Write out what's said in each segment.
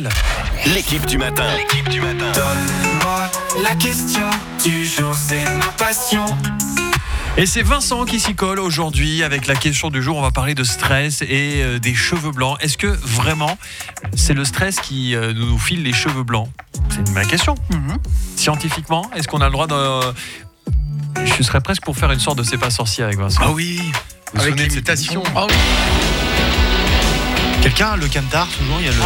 Adèle. L'équipe du matin. Donne-moi la question du jour, c'est ma passion. Et c'est Vincent qui s'y colle aujourd'hui avec la question du jour. On va parler de stress et des cheveux blancs. Est-ce que vraiment c'est le stress qui nous file les cheveux blancs ? C'est ma question. Scientifiquement, est-ce qu'on a le droit de... Je serais presque pour faire une sorte de C'est pas sorcier avec Vincent. Ah oui, Vous vous avec souvenez de cette l'imitation. émission ? Ah oui. Quelqu'un, le camtar, toujours, il y a le...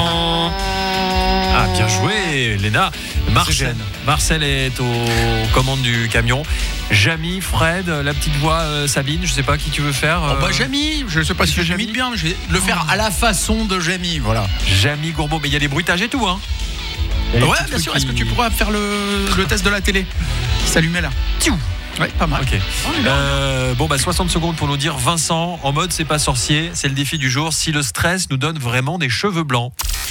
Ah, bien joué, Léna. Marcel est aux commandes du camion. Jamy, Fred, la petite voix Sabine, je sais pas qui tu veux faire. Jamy, je sais pas si j'imite bien, mais je vais le faire à la façon de Jamy, voilà. Jamy Gourbaud, mais il y a des bruitages et tout, hein. Ouais, bien sûr. Est-ce que tu pourras faire le test de la télé qui s'allumait là? Ouais, pas mal. Ok. 60 secondes pour nous dire Vincent, en mode c'est pas sorcier, c'est le défi du jour. Si le stress nous donne vraiment des cheveux blancs.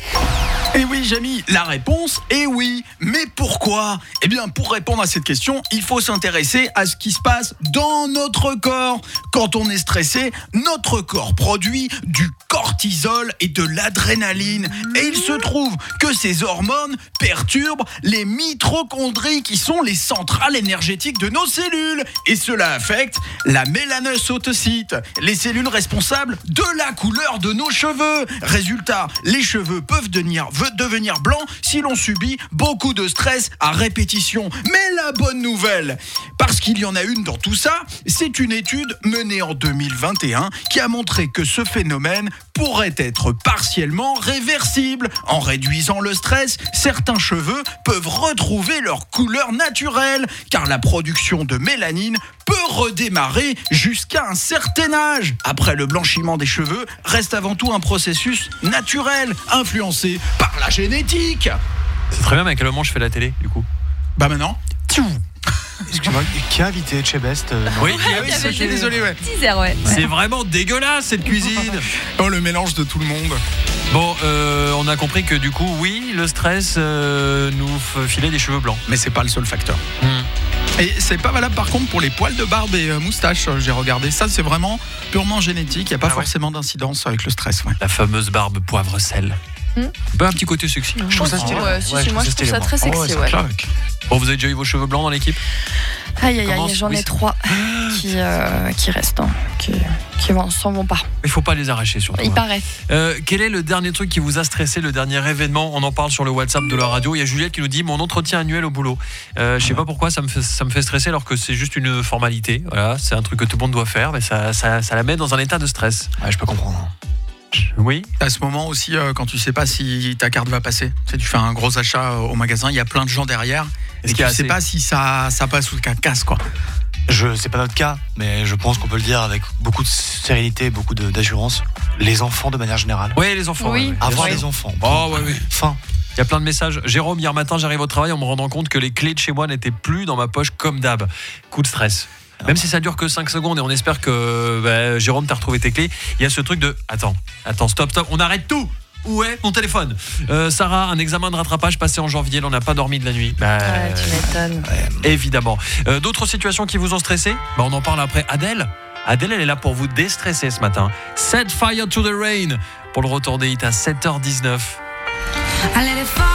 Et oui, Jamy, la réponse est oui. Mais pourquoi ? Eh bien, pour répondre à cette question, il faut s'intéresser à ce qui se passe dans notre corps. Quand on est stressé, notre corps produit du cortisol et de l'adrénaline. Et il se trouve que ces hormones perturbent les mitochondries qui sont les centrales énergétiques de nos cellules. Et cela affecte la mélanocyte, les cellules responsables de la couleur de nos cheveux. Résultat, les cheveux peuvent devenir blancs si l'on subit beaucoup de stress à répétition. Mais la bonne nouvelle, parce qu'il y en a une dans tout ça, c'est une étude menée en 2021 qui a montré que ce phénomène pourrait être partiellement réversible. En réduisant le stress, certains cheveux peuvent retrouver leur couleur naturelle, car la production de mélanine peut redémarrer jusqu'à un certain âge. Après, le blanchiment des cheveux reste avant tout un processus naturel, influencé par la génétique. C'est très bien, mais à quel moment je fais la télé, du coup ? Bah maintenant, Excuse-moi, qui a invité Chebest Oui, je suis désolé, ouais. Teaser, ouais. c'est vraiment dégueulasse cette cuisine. Oh, le mélange de tout le monde. Bon, on a compris que du coup, oui, le stress nous filait des cheveux blancs. Mais c'est pas le seul facteur. Et c'est pas valable par contre pour les poils de barbe et moustache, j'ai regardé. Ça, c'est vraiment purement génétique, il n'y a pas forcément d'incidence avec le stress. Ouais. La fameuse barbe poivre-sel. Bah, un petit côté sexy. Je trouve ça stylé. moi je trouve ça très sexy, ouais. Bon, vous avez déjà eu vos cheveux blancs dans l'équipe ? Aïe, Comment j'en oui, ai 3 qui restent, hein, qui s'en vont pas. Il faut pas les arracher surtout. Il paraît. Quel est le dernier truc qui vous a stressé, le dernier événement ? On en parle sur le WhatsApp de la radio. Il y a Juliette qui nous dit mon entretien annuel au boulot. Je sais pas pourquoi ça me fait stresser alors que c'est juste une formalité. Voilà, c'est un truc que tout le monde doit faire, mais ça la met dans un état de stress. Ouais, je peux comprendre. Oui. À ce moment aussi, quand tu sais pas si ta carte va passer, tu sais, tu fais un gros achat au magasin, il y a plein de gens derrière, et tu sais pas si ça passe ou ça casse, quoi. C'est pas notre cas, mais je pense qu'on peut le dire avec beaucoup de sérénité, beaucoup d'assurance. Les enfants de manière générale. Oui, les enfants. Oui. Ouais. Avoir les enfants. Oh, ouais. Fin. Il y a plein de messages. Jérôme, hier matin, j'arrive au travail en me rendant compte que les clés de chez moi n'étaient plus dans ma poche comme d'hab. Coup de stress. Même si ça dure que 5 secondes et on espère que Jérôme t'as retrouvé tes clés, il y a ce truc de attends, stop, on arrête tout. Où est mon téléphone ? Sarah, un examen de rattrapage passé en janvier, elle n'en a pas dormi de la nuit. Tu m'étonnes. Évidemment. D'autres situations qui vous ont stressé ? On en parle après. Adèle, elle est là pour vous déstresser ce matin. Set fire to the rain pour le retour des hits à 7h19. I let it fall.